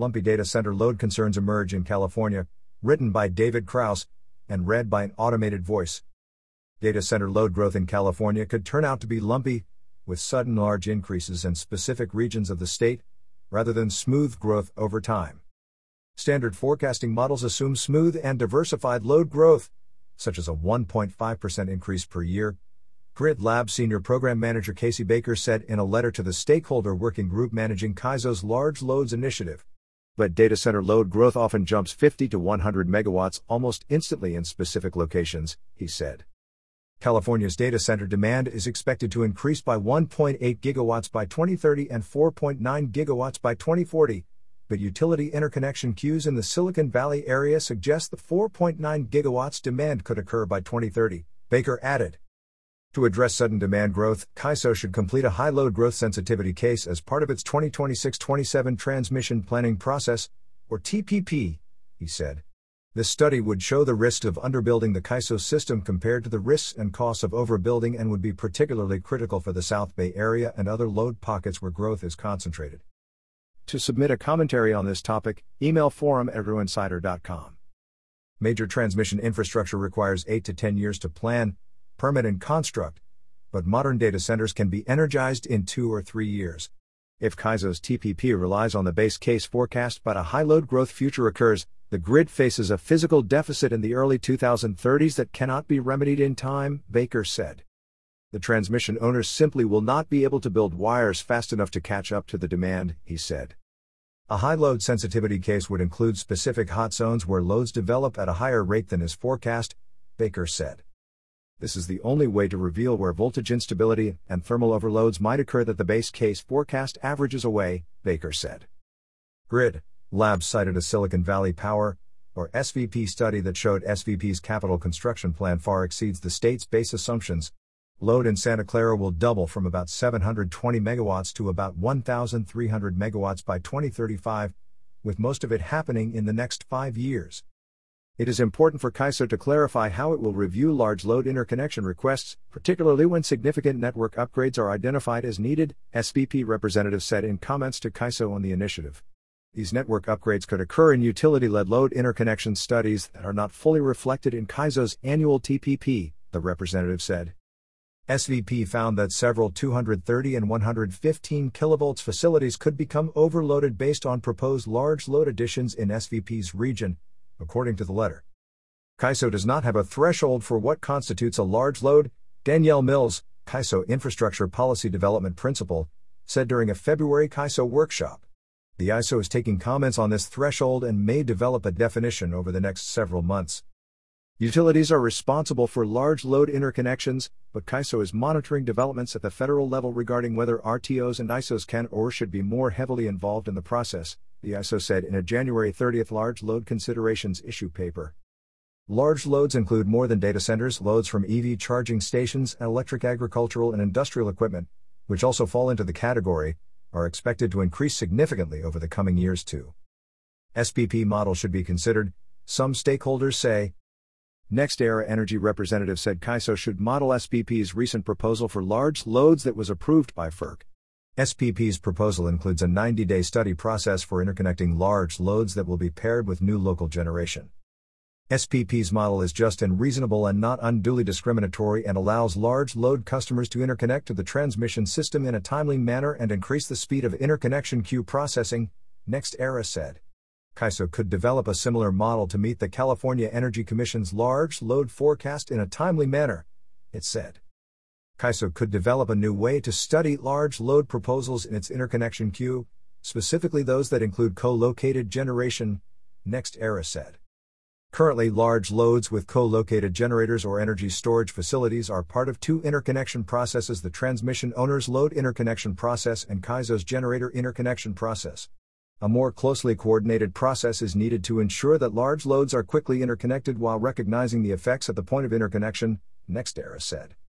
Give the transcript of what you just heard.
Lumpy data center load concerns emerge in California, written by David Krause, and read by an automated voice. Data center load growth in California could turn out to be lumpy, with sudden large increases in specific regions of the state, rather than smooth growth over time. Standard forecasting models assume smooth and diversified load growth, such as a 1.5% increase per year, Grid Lab Senior Program Manager Casey Baker said in a letter to the stakeholder working group managing CAISO's Large Loads Initiative. But data center load growth often jumps 50 to 100 megawatts almost instantly in specific locations, he said. California's data center demand is expected to increase by 1.8 gigawatts by 2030 and 4.9 gigawatts by 2040, but utility interconnection queues in the Silicon Valley area suggest the 4.9 gigawatts demand could occur by 2030, Baker added. To address sudden demand growth, CAISO should complete a high load growth sensitivity case as part of its 2026-27 Transmission Planning Process, or TPP, he said. This study would show the risks of underbuilding the CAISO system compared to the risks and costs of overbuilding and would be particularly critical for the South Bay area and other load pockets where growth is concentrated. To submit a commentary on this topic, email forum@ruinsider.com. Major transmission infrastructure requires 8 to 10 years to plan, permit and construct, but modern data centers can be energized in 2 or 3 years. If CAISO's TPP relies on the base case forecast but a high load growth future occurs, the grid faces a physical deficit in the early 2030s that cannot be remedied in time, Baker said. The transmission owners simply will not be able to build wires fast enough to catch up to the demand, he said. A high load sensitivity case would include specific hot zones where loads develop at a higher rate than is forecast, Baker said. This is the only way to reveal where voltage instability and thermal overloads might occur that the base case forecast averages away, Baker said. Grid Labs cited a Silicon Valley Power, or SVP study that showed SVP's capital construction plan far exceeds the state's base assumptions. Load in Santa Clara will double from about 720 megawatts to about 1,300 megawatts by 2035, with most of it happening in the next 5 years. It is important for CAISO to clarify how it will review large load interconnection requests, particularly when significant network upgrades are identified as needed, SVP representative said in comments to CAISO on the initiative. These network upgrades could occur in utility-led load interconnection studies that are not fully reflected in CAISO's annual TPP, the representative said. SVP found that several 230 and 115 kilovolts facilities could become overloaded based on proposed large load additions in SVP's region, according to the letter. CAISO does not have a threshold for what constitutes a large load, Danielle Mills, CAISO Infrastructure Policy Development Principal, said during a February CAISO workshop. The ISO is taking comments on this threshold and may develop a definition over the next several months. Utilities are responsible for large load interconnections, but CAISO is monitoring developments at the federal level regarding whether RTOs and ISOs can or should be more heavily involved in the process, the ISO said in a January 30 Large Load Considerations issue paper. Large loads include more than data centers, loads from EV charging stations and electric agricultural and industrial equipment, which also fall into the category, are expected to increase significantly over the coming years too. SPP model should be considered, some stakeholders say. NextEra Energy representative said CAISO should model SPP's recent proposal for large loads that was approved by FERC. SPP's proposal includes a 90-day study process for interconnecting large loads that will be paired with new local generation. SPP's model is just and reasonable and not unduly discriminatory and allows large load customers to interconnect to the transmission system in a timely manner and increase the speed of interconnection queue processing, NextEra said. CAISO could develop a similar model to meet the California Energy Commission's large load forecast in a timely manner, it said. CAISO could develop a new way to study large load proposals in its interconnection queue, specifically those that include co-located generation, NextEra said. Currently, large loads with co-located generators or energy storage facilities are part of two interconnection processes: the transmission owner's load interconnection process and CAISO's generator interconnection process. A more closely coordinated process is needed to ensure that large loads are quickly interconnected while recognizing the effects at the point of interconnection, NextEra said.